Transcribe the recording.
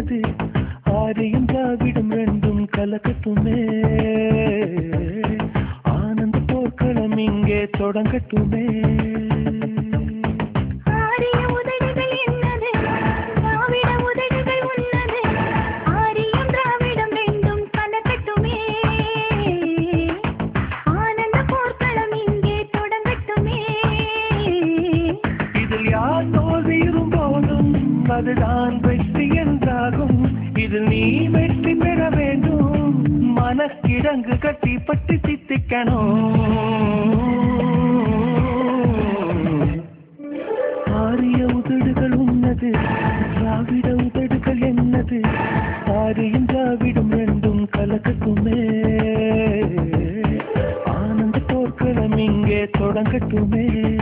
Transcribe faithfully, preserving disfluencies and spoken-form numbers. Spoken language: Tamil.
உள்ளது ஆரியும் திராவிடம் ரெண்டும் கலக்கட்டுமே ஆனந்த போர்க்களம் இங்கே தொடங்கட்டுமே அதுதான் வெற்றி என்றாகும் இது நீ வெற்றி பெற வேண்டும் மனக்கிடங்கு கட்டி பற்றி தித்திக்கணும் ஆரிய உதடுகள் உன்னது திராவிட உதடுகள் என்னது ஆரியும் திராவிடம் ரெண்டும் கலக்கட்டுமே ஆனந்த போர்க்களம் இங்கே தொடங்கட்டுமே